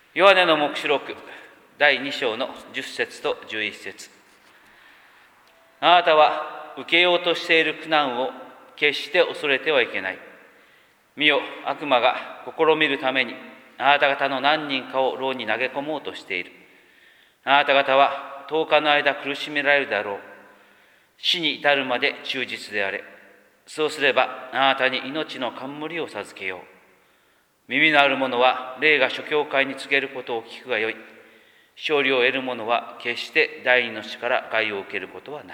ヨハネの黙示録第2章の10節と11節。あなたは受けようとしている苦難を決して恐れてはいけない。見よ、悪魔が試みるためにあなた方の何人かを牢に投げ込もうとしている。あなた方は10日の間苦しめられるであろう。死に至るまで忠実であれ。そうすればあなたに命の冠を授けよう。耳のある者は霊が諸教会に告げることを聞くがよい。勝利を得る者は決して第二の死から害を受けることはない。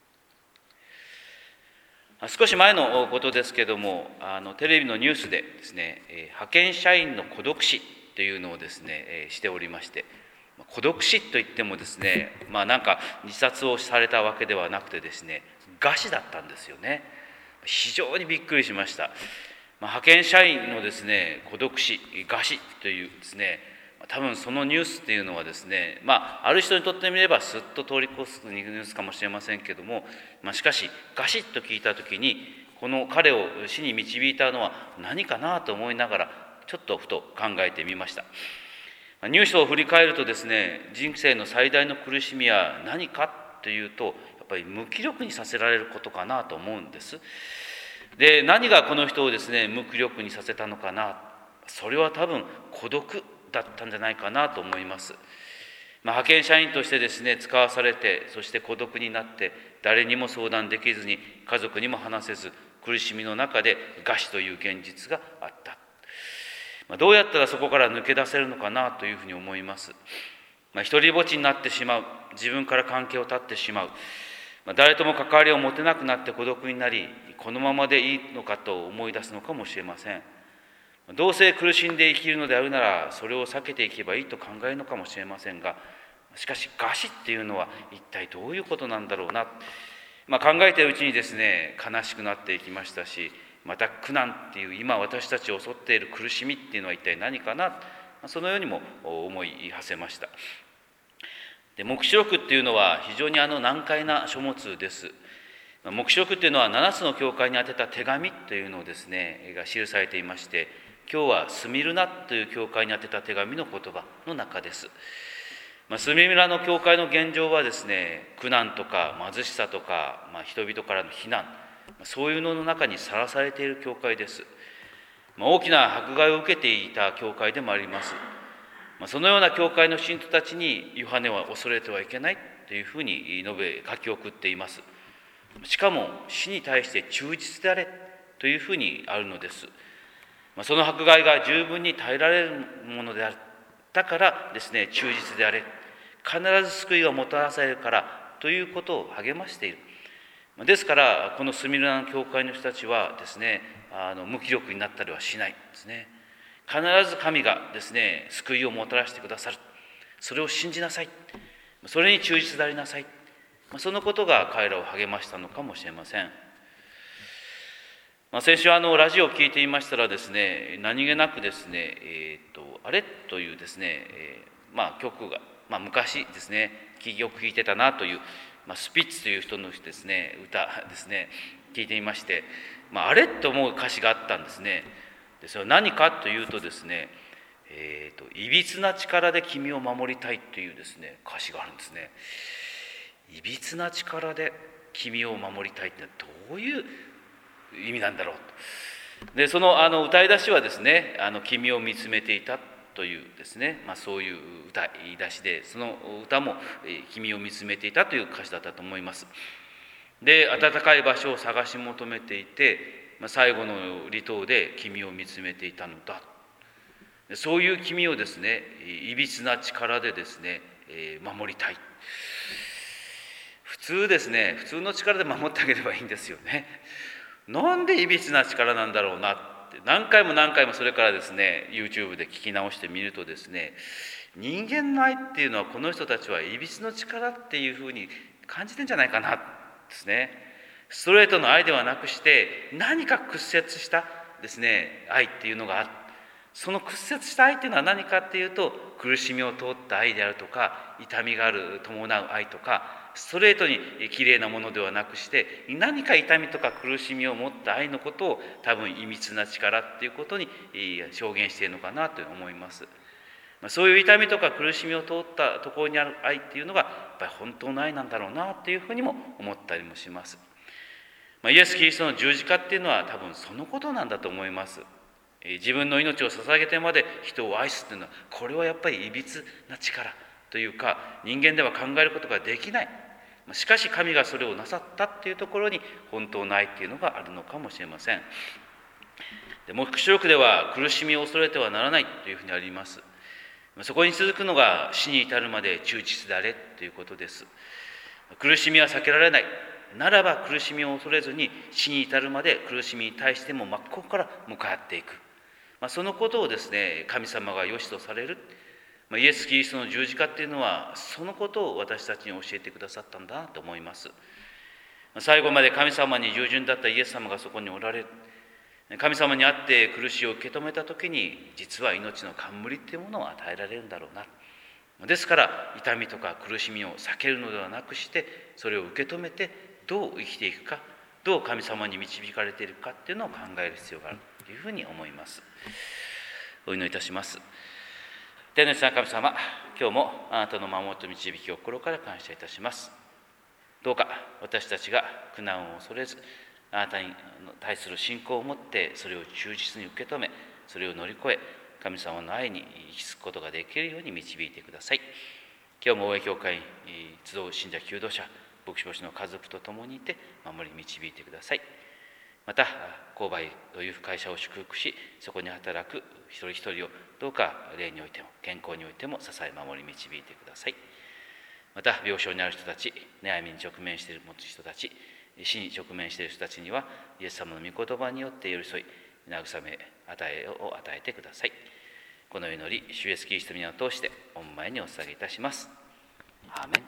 少し前のことですけども、テレビのニュースでですね、派遣社員の孤独死というのをですね、しておりまして、孤独死といってもですね、なんか自殺をされたわけではなくてですね、餓死だったんですよね。非常にびっくりしました。派遣社員のですね、孤独死、餓死というですね、多分そのニュースっていうのはですね、ある人にとってみればすっと通り越すニュースかもしれませんけども、しかし餓死と聞いたときに、この彼を死に導いたのは何かなと思いながら、ちょっとふと考えてみました。ニュースを振り返るとですね、人生の最大の苦しみは何かというと、やっぱり無気力にさせられることかなと思うんです。で、何がこの人をですね、無気力にさせたのかな。それは多分孤独だったんじゃないかなと思います。派遣社員としてですね、使わされて、そして孤独になって、誰にも相談できずに、家族にも話せず、苦しみの中で餓死という現実があった。どうやったらそこから抜け出せるのかなというふうに思います。一人ぼっちになってしまう、自分から関係を断ってしまう、誰とも関わりを持てなくなって孤独になり、このままでいいのかと思い出すのかもしれません。どうせ苦しんで生きるのであるなら、それを避けていけばいいと考えるのかもしれませんが、しかし餓死っていうのは一体どういうことなんだろうな、考えているうちにですね、悲しくなっていきましたし、また苦難っていう今私たちを襲っている苦しみっていうのは一体何かな、そのようにも思い馳せました。で、黙示録っていうのは非常に難解な書物です。黙示録っていうのは7つの教会に宛てた手紙というのをですね、が記されていまして、今日はスミルナという教会に宛てた手紙の言葉の中です。スミルナの教会の現状はですね、苦難とか貧しさとか、人々からの非難、そういうのの中にさらされている教会です。大きな迫害を受けていた教会でもあります。そのような教会の信徒たちにヨハネは恐れてはいけないというふうに述べ書き送っています。しかも死に対して忠実であれというふうにあるのです。その迫害が十分に耐えられるものである。だからですね、忠実であれ。必ず救いがもたらされるからということを励ましている。ですから、このスミルナの教会の人たちはですね、無気力になったりはしないんですね。必ず神がですね、救いをもたらしてくださる。それを信じなさい。それに忠実でありなさい。そのことが彼らを励ましたのかもしれません。先週ラジオを聞いていましたらですね、何気なくですね、あれというですね、曲が、昔ですね、よく聞いてたなという、スピッツという人のですね、歌ですね、聞いていまして、あれと思う歌詞があったんですね。で、それは何かというとですね、いびつな力で君を守りたいというですね、歌詞があるんですね。いびつな力で君を守りたいってどういう意味なんだろうと。で、その歌い出しはですね、君を見つめていたというですね、そういう歌い出しで、その歌も君を見つめていたという歌詞だったと思います。で、暖かい場所を探し求めていて、最後の離島で君を見つめていたのだ。そういう君をですね、いびつな力でですね、守りたい。普通ですね、普通の力で守ってあげればいいんですよね。なんでいびつな力なんだろうなって何回もそれからですね YouTube で聞き直してみるとですね、人間の愛っていうのはこの人たちはいびつの力っていうふうに感じてんじゃないかなですね。ストレートの愛ではなくして何か屈折したですね愛っていうのがある。その屈折した愛っていうのは何かっていうと、苦しみを通った愛であるとか、痛みがある伴う愛とか、ストレートにきれいなものではなくして、何か痛みとか苦しみを持った愛のことを多分いびつな力っていうことに証言しているのかなと思います。 そういう痛みとか苦しみを通ったところにある愛っていうのがやっぱり本当の愛なんだろうなっていうふうにも思ったりもします。イエス・キリストの十字架っていうのは多分そのことなんだと思います。自分の命を捧げてまで人を愛すっていうのは、これはやっぱりいびつな力というか、人間では考えることができない。しかし神がそれをなさったっていうところに本当の愛っていうのがあるのかもしれません。で黙示録では苦しみを恐れてはならないというふうにあります。そこに続くのが死に至るまで忠実であれということです。苦しみは避けられない。ならば苦しみを恐れずに死に至るまで苦しみに対しても真っ向から向かっていく。そのことをですね、神様が良しとされる。イエス・キリストの十字架っていうのはそのことを私たちに教えてくださったんだと思います。最後まで神様に従順だったイエス様がそこにおられる。神様に会って苦しみを受け止めた時に、実は命の冠っていうものを与えられるんだろうな。ですから痛みとか苦しみを避けるのではなくして、それを受け止めてどう生きていくか、どう神様に導かれているかっていうのを考える必要があるというふうに思います。お祈りいたします。天の父なる神様、今日もあなたの守りと導きを心から感謝いたします。どうか私たちが苦難を恐れず、あなたに対する信仰を持ってそれを忠実に受け止め、それを乗り越え、神様の愛に行き着くことができるように導いてください。今日も大江教会に集う信者求道者、牧師牧師の家族と共にいて守り導いてください。また購買という会社を祝福し、そこに働く一人一人をどうか霊においても健康においても支え守り導いてください。また病床にある人たち、悩みに直面している人たち、死に直面している人たちにはイエス様の御言葉によって寄り添い、慰めを与えてください。この祈り、主イエスキリストの皆を通して御前にお捧げいたします。アーメン。